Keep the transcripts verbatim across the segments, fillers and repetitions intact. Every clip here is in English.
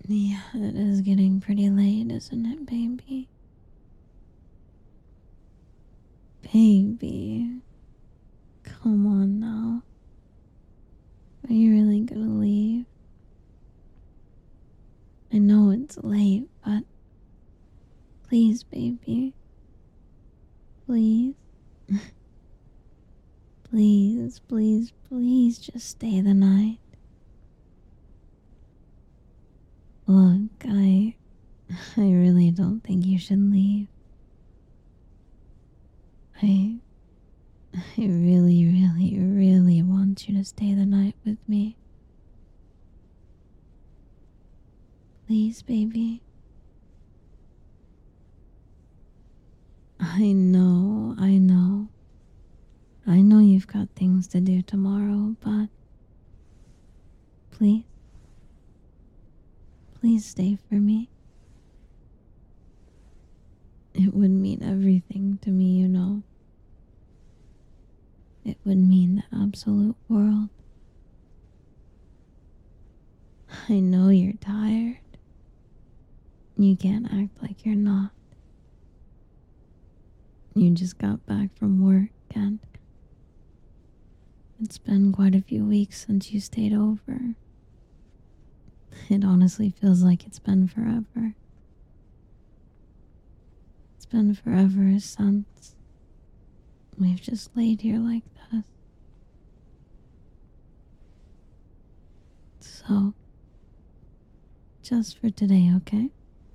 Yeah, it is getting pretty late, isn't it, baby? Baby, come on now. Are you really gonna leave? I know it's late, but please, baby. Please. Please, please, please just stay the night. Look, I. I really don't think you should leave. I. I really, really, really want you to stay the night with me. Please, baby. I know, I know. I know you've got things to do tomorrow, but please, please stay for me. It would mean everything to me, you know. It would mean the absolute world. I know you're tired. You can't act like you're not. You just got back from work and it's been quite a few weeks since you stayed over. It honestly feels like it's been forever. It's been forever since we've just laid here like this. So, just for today, okay?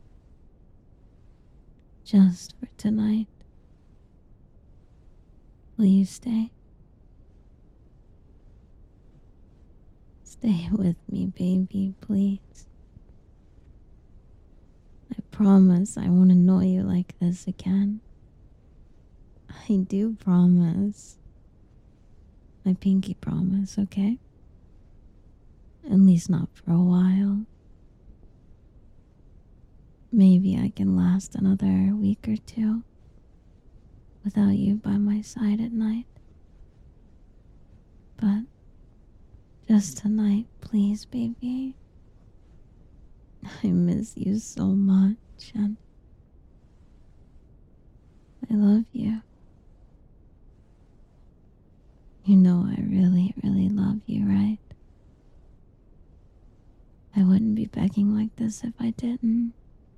Just for tonight. Will you stay? Stay with me, baby, please. I promise I won't annoy you like this again. I do promise. I pinky promise, okay? At least not for a while. Maybe I can last another week or two without you by my side at night. But just tonight, please, baby. I miss you so much and I love you. You know I really, really love you, right? I wouldn't be begging like this if I didn't.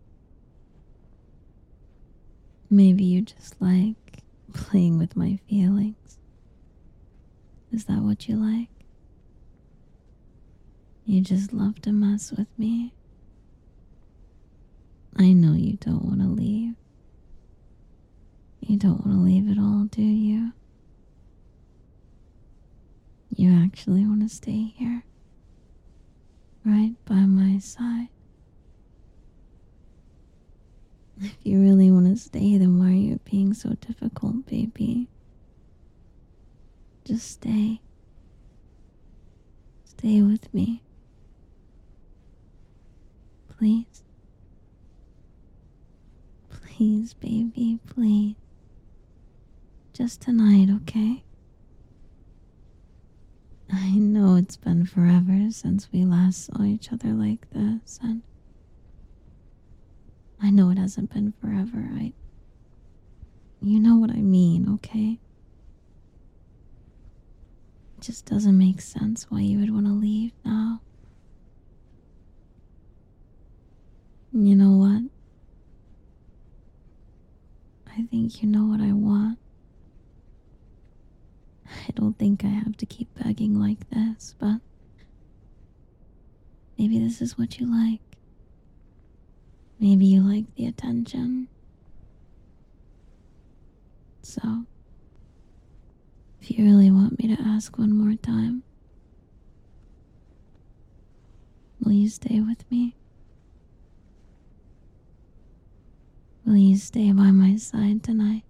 Maybe you just like playing with my feelings. Is that what you like? You just love to mess with me. I know you don't want to leave. You don't want to leave at all, do you? You actually want to stay here, right by my side. If you really want to stay, then why are you being so difficult, baby? Just stay. Stay with me. Please. Please, baby, please. Just tonight, okay? I know it's been forever since we last saw each other like this, and I know it hasn't been forever. I. You know what I mean, okay? It just doesn't make sense why you would want to leave now. You know what? I think you know what I want. I don't think I have to keep begging like this, but maybe this is what you like. Maybe you like the attention. So, if you really want me to ask one more time, will you stay with me? Will you stay by my side tonight?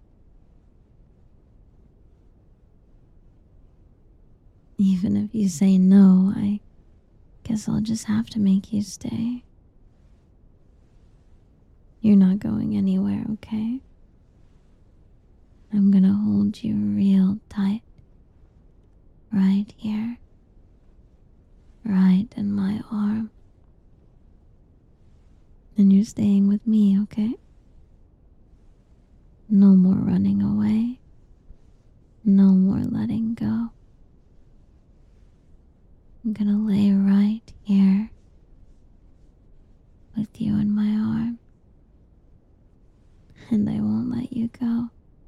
Even if you say no, I guess I'll just have to make you stay. You're not going anywhere, okay? I'm gonna hold you real tight. Right here. Right in my arm. Then you're staying with me, okay? No more running away. No more letting go. I'm gonna lay right here with you in my arm. And I won't let you go.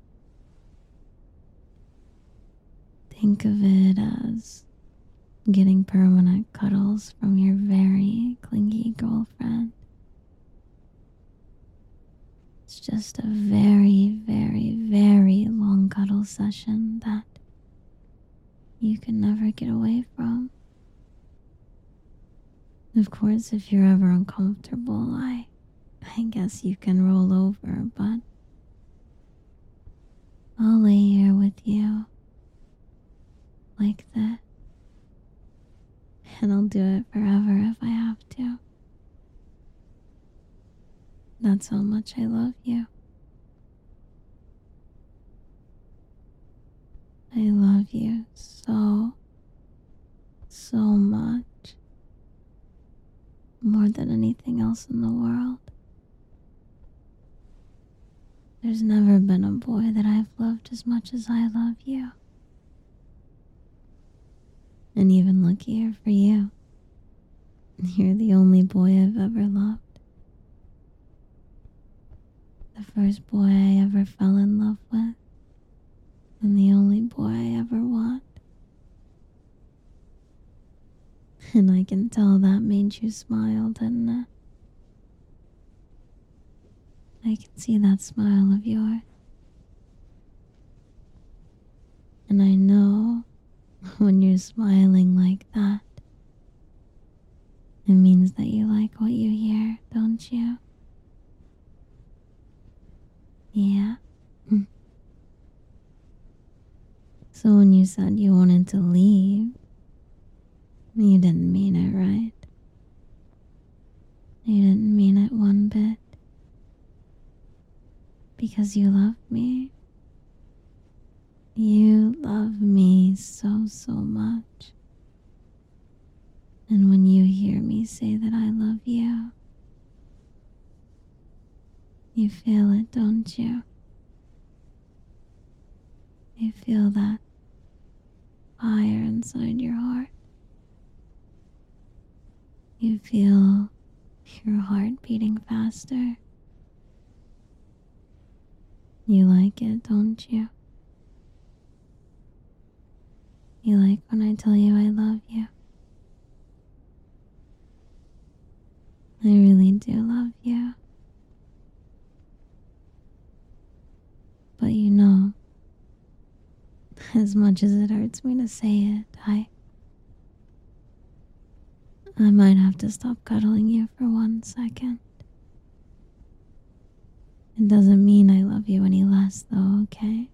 Think of it as getting permanent cuddles from your very clingy girlfriend. It's just a very, very, very long cuddle session that you can never get away from. Of course, if you're ever uncomfortable, I, I guess you can roll over, but I'll lay here with you like that. And I'll do it forever if I have to. That's how much I love you. I love you so, so much. More than anything else in the world. There's never been a boy that I've loved as much as I love you. And even luckier for you. You're the only boy I've ever loved. The first boy I ever fell in love with. And the only boy I ever want. And I can tell that made you smile, didn't it? I can see that smile of yours. And I know when you're smiling like that, it means that you like what you hear, don't you? Yeah. So when you said you wanted to leave, you didn't mean it, right? You didn't mean it one bit. Because you love me. You love me so, so much. And when you hear me say that I love you, you feel it, don't you? You feel that fire inside your heart. You feel your heart beating faster. You like it, don't you? You like when I tell you I love you. I really do love you. But you know, as much as it hurts me to say it, I... I might have to stop cuddling you for one second. It doesn't mean I love you any less, though, okay?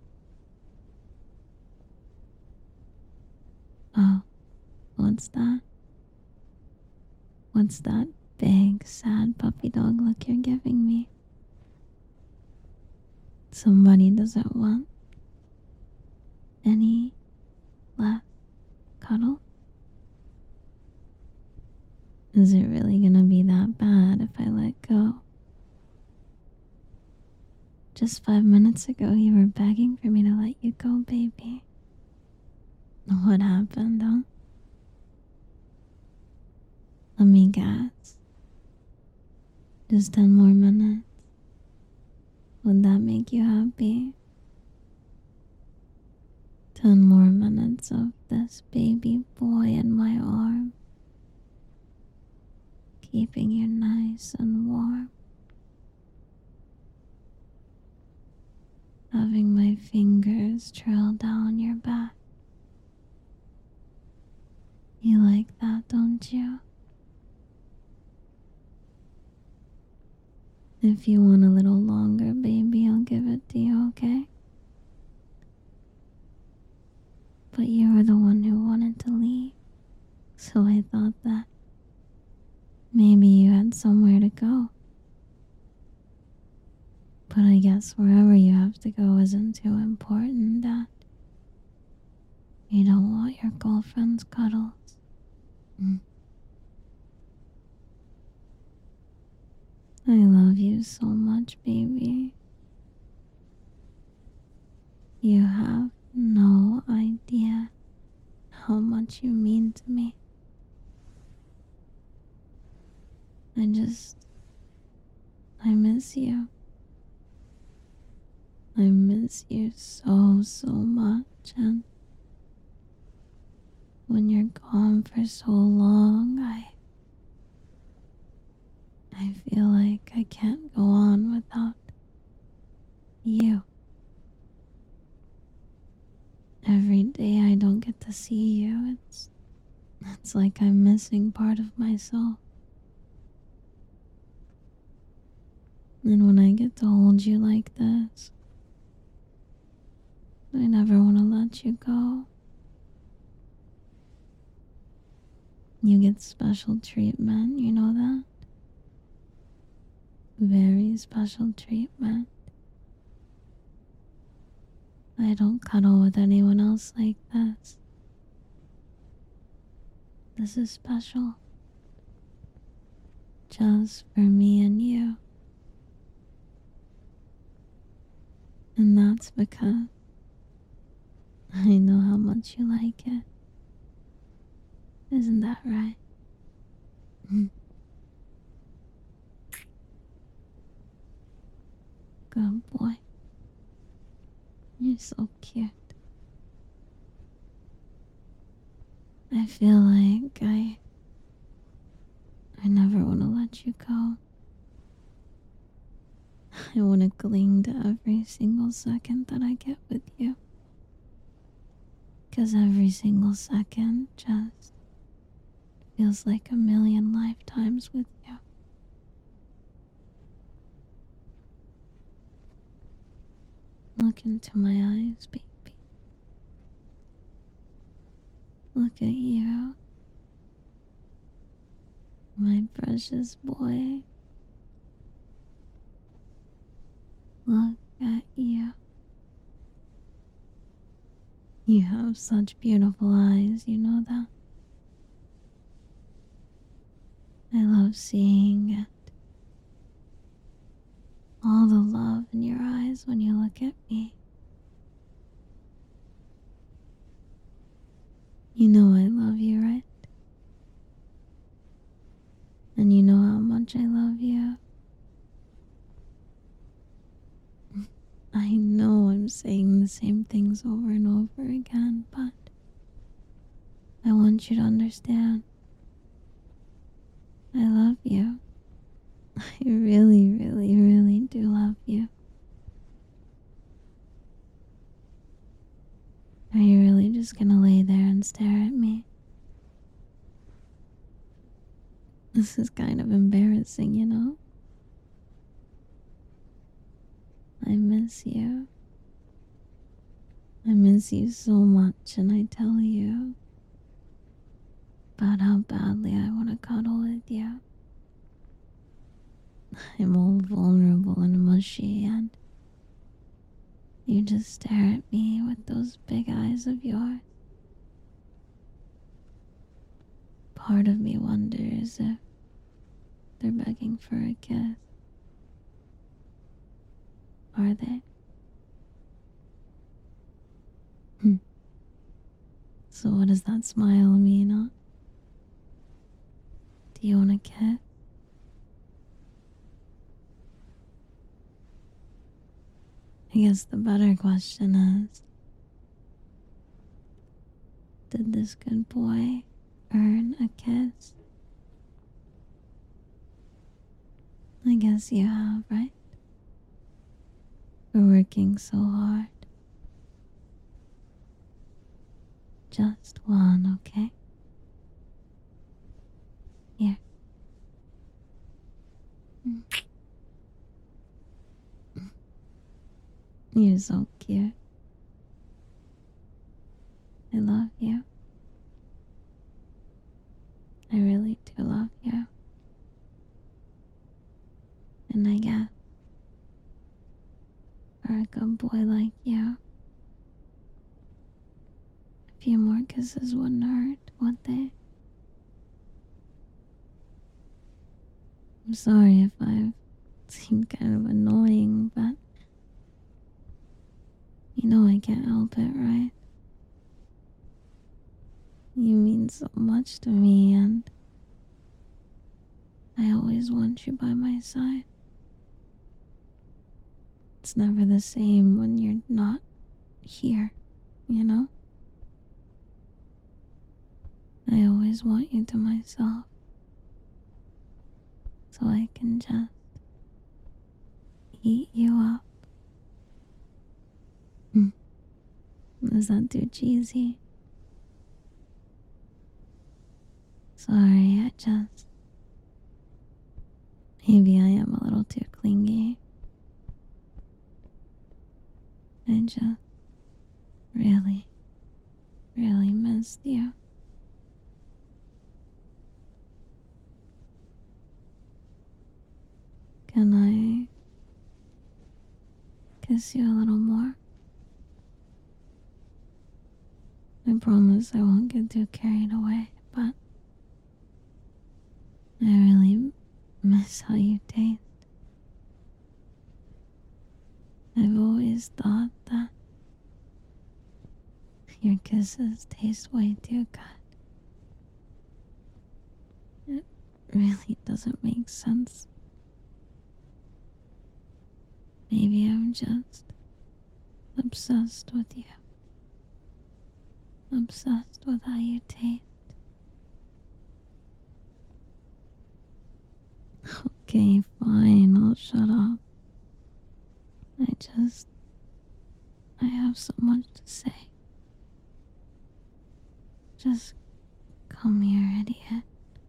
Oh, what's that? What's that big, sad puppy dog look you're giving me? Somebody doesn't want any less cuddle? Is it really gonna be that bad if I let go? Just five minutes ago, you were begging for me to let you go, baby. What happened, huh? Let me guess. Just ten more minutes. Would that make you happy? Ten more minutes of this baby boy in my arm, keeping you nice and warm. Having my fingers trail down your back. You like that, don't you? If you want a little longer, baby, I'll give it to you, okay? But you were the one who wanted to leave, so I thought that maybe you had somewhere to go. But I guess wherever you have to go isn't too important, that you don't want your girlfriend's cuddles. Mm. I love you so much, baby. You have no idea how much you mean to me. I just, I miss you. I miss you so, so much. And when you're gone for so long, I, I feel like I can't go on without you. Every day I don't get to see you, it's, it's like I'm missing part of myself. And when I get to hold you like this, I never want to let you go. You get special treatment, you know that? Very special treatment. I don't cuddle with anyone else like this. This is special. Just for me and you. And that's because I know how much you like it. Isn't that right? Good boy. You're so cute. I feel like I... I never want to let you go. I want to cling to every single second that I get with you. Because every single second just feels like a million lifetimes with you. Look into my eyes, baby. Look at you. My precious boy. Look at you. You have such beautiful eyes, you know that? I love seeing it. All the love in your eyes when you look at me. You know I love you, right? And you know how much I love you. I know I'm saying the same things over and over again, but I want you to understand. I love you. I really, really, really do love you. Are you really just gonna lay there and stare at me? This is kind of embarrassing, you know? I miss you. I miss you so much, and I tell you about how badly I want to cuddle with you. I'm all vulnerable and mushy, and you just stare at me with those big eyes of yours. Part of me wonders if they're begging for a kiss. Are they? Hmm. So what does that smile mean, huh? Do you want a kiss? I guess the better question is, did this good boy earn a kiss? I guess you have, right? For working so hard. Just one, okay? Here. You're so cute. I love you. I really do love you. And I guess for a good boy like you, a few more kisses wouldn't hurt, would they? I'm sorry if I've seemed kind of annoying, but you know I can't help it, right? You mean so much to me, and I always want you by my side. It's never the same when you're not here, you know? I always want you to myself so I can just eat you up. Mm. Is that too cheesy? Sorry, I just. Maybe I am a little too clingy. I just really, really missed you. Can I kiss you a little more? I promise I won't get too carried away, but I really miss how you taste. I've always thought that your kisses taste way too good. It really doesn't make sense. Maybe I'm just obsessed with you. Obsessed with how you taste. Okay, fine, I'll shut up. I just. I have so much to say. Just come here, idiot.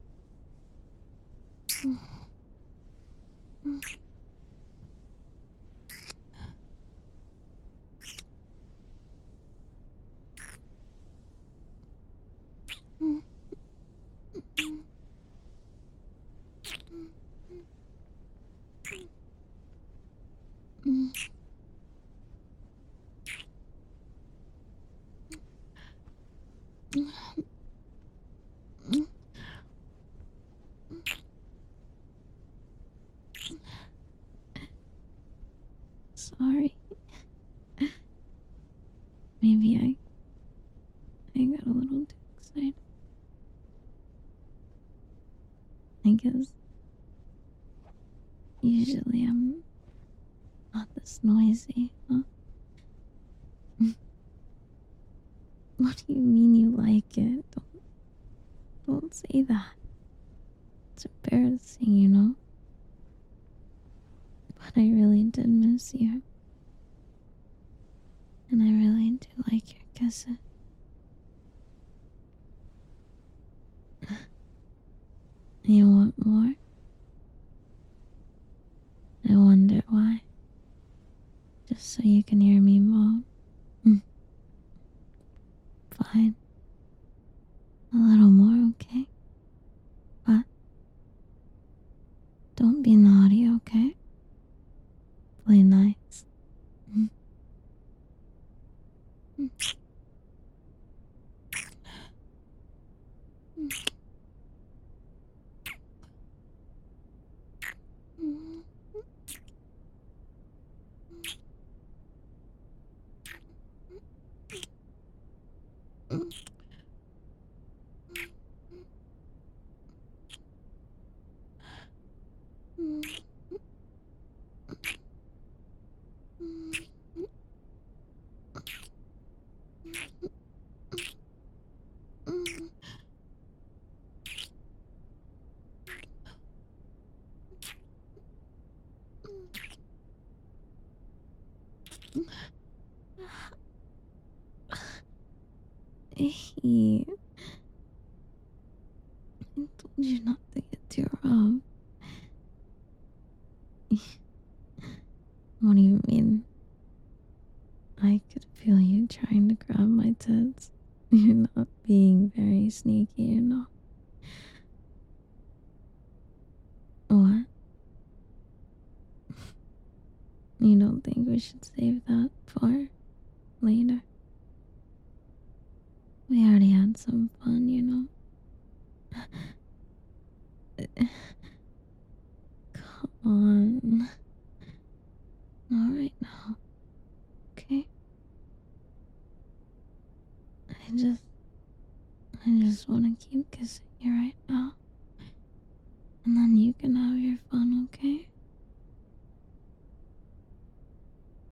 Sorry. Maybe I I got a little too excited. I guess usually I'm not this noisy, huh? What do you mean you like it? Don't, don't say that. It's embarrassing, you know? But I really did miss you. And I really do like your kisses. You want more? I wonder why. Just so you can hear me moan. Mm. Fine. A little more, okay? But don't be naughty, okay? Play nice. Mm. Mm. Mm. Mm. Mm. Mm. Mm. Hey, I told you not to get too rough. What do you mean? I could feel you trying to grab my tits. You're not being very sneaky, you know. What? You don't think we should save that for later? We already had some fun, you know. Come on. Not right now. Okay? I just I just wanna keep kissing you right now. And then you can have